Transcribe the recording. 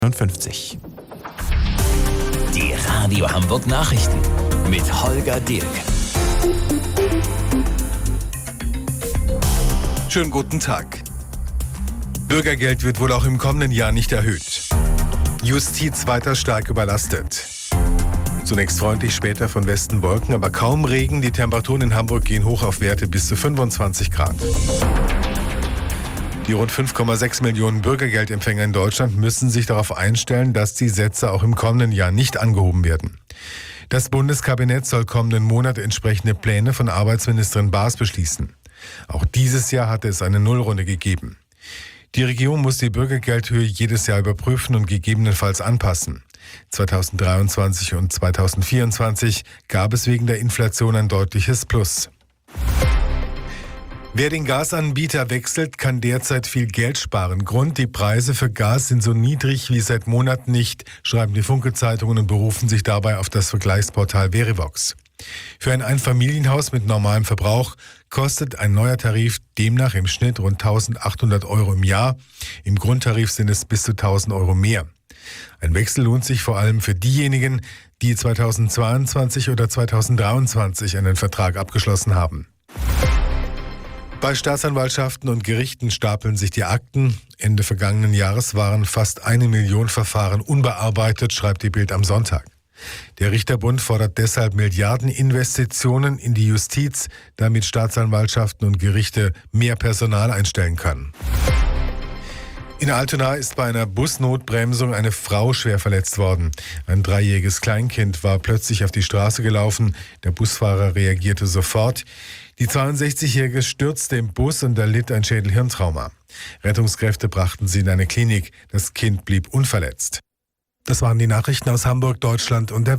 59. Die Radio Hamburg Nachrichten mit Holger Dilk. Schönen guten Tag. Bürgergeld wird wohl auch im kommenden Jahr nicht erhöht. Justiz weiter stark überlastet. Zunächst freundlich, später von Westen Wolken, aber kaum Regen. Die Temperaturen in Hamburg gehen hoch auf Werte bis zu 25 Grad. Die rund 5,6 Millionen Bürgergeldempfänger in Deutschland müssen sich darauf einstellen, dass die Sätze auch im kommenden Jahr nicht angehoben werden. Das Bundeskabinett soll kommenden Monat entsprechende Pläne von Arbeitsministerin Baas beschließen. Auch dieses Jahr hatte es eine Nullrunde gegeben. Die Regierung muss die Bürgergeldhöhe jedes Jahr überprüfen und gegebenenfalls anpassen. 2023 und 2024 gab es wegen der Inflation ein deutliches Plus. Wer den Gasanbieter wechselt, kann derzeit viel Geld sparen. Grund: die Preise für Gas sind so niedrig wie seit Monaten nicht, schreiben die Funke-Zeitungen und berufen sich dabei auf das Vergleichsportal Verivox. Für ein Einfamilienhaus mit normalem Verbrauch kostet ein neuer Tarif demnach im Schnitt rund 1.800 Euro im Jahr. Im Grundtarif sind es bis zu 1.000 Euro mehr. Ein Wechsel lohnt sich vor allem für diejenigen, die 2022 oder 2023 einen Vertrag abgeschlossen haben. Bei Staatsanwaltschaften und Gerichten stapeln sich die Akten. Ende vergangenen Jahres waren fast 1 Million Verfahren unbearbeitet, schreibt die Bild am Sonntag. Der Richterbund fordert deshalb Milliardeninvestitionen in die Justiz, damit Staatsanwaltschaften und Gerichte mehr Personal einstellen können. In Altona ist bei einer Busnotbremsung eine Frau schwer verletzt worden. Ein 3-jähriges Kleinkind war plötzlich auf die Straße gelaufen. Der Busfahrer reagierte sofort. Die 62-Jährige stürzte im Bus und erlitt ein Schädel-Hirntrauma. Rettungskräfte brachten sie in eine Klinik. Das Kind blieb unverletzt. Das waren die Nachrichten aus Hamburg, Deutschland und der